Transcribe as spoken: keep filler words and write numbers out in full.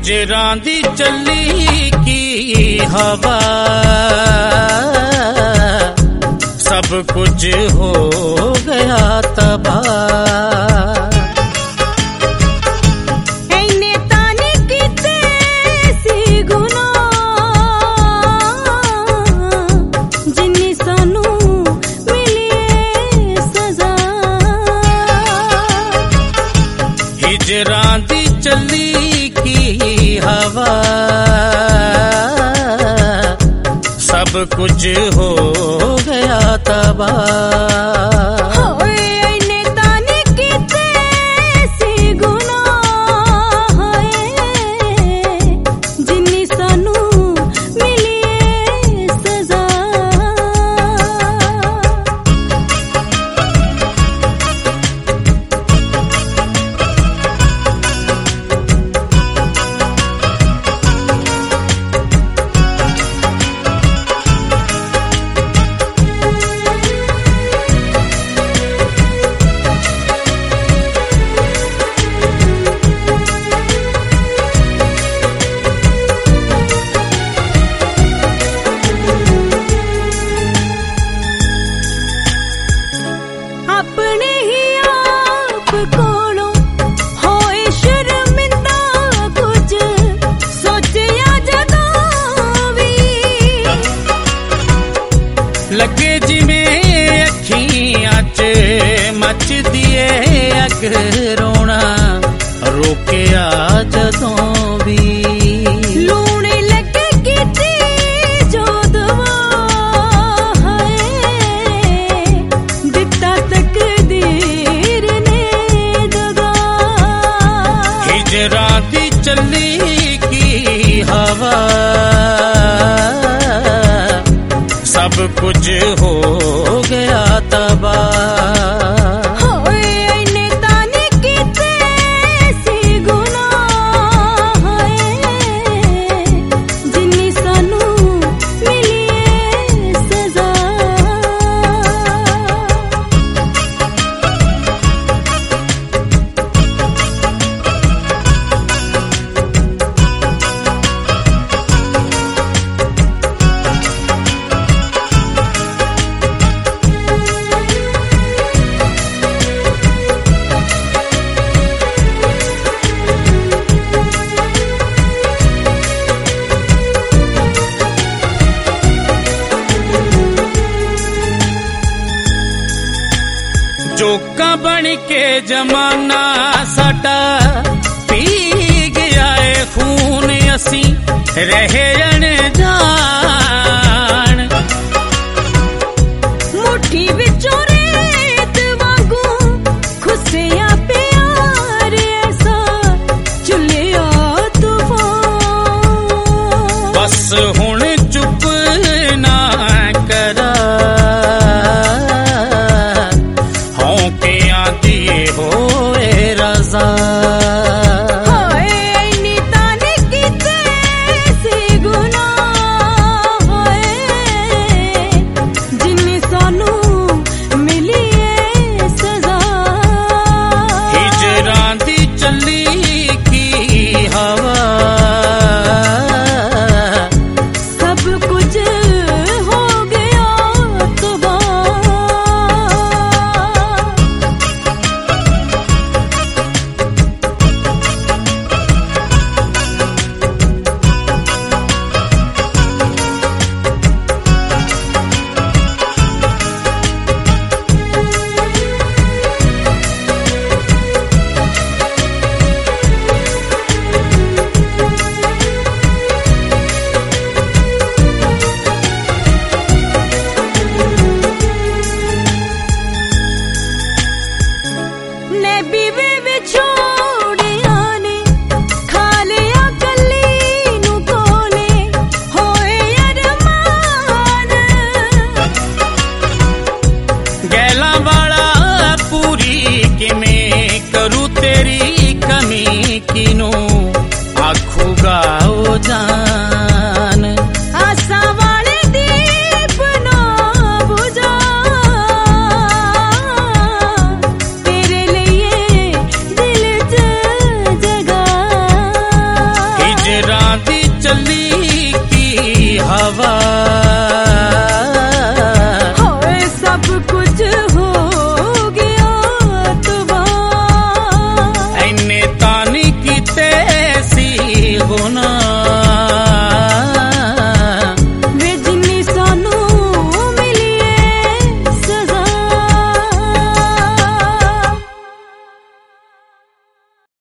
हिजरां दी चली की हवा, सब कुछ हो गया तबाह। इन्ने ताने कीते सी गुनाह, जिन्नी सानू मिली सजा। हिजरां दी चली की हवा, सब कुछ हो गया तबाह। इन्ने ताने कीते सी गुनाह, जिन्नी सानू मिली सजा। अपने ही आप कोलों होए शर्मिंदा, कुछ सोचिया जदों भी लगे जिमें अखियां च मच दिए अग, रोना रोकिया जदों भी। लूण लगे कीती जो दुआ है, दिता तकदीर ने दगा। हिजरां दी चली की हवा, सब कुछ हो गया तबाह। इन्ने ताने कीते सी गुनाह, जिन्नी सानू मिली सजा। जोका बन के जमाना साडा पी गया है खून, असी रहे अनजान। मुट्ठी विचों रेत वांगू खुसिया प्यार, ऐसा चुलिया तूफान। बस हुण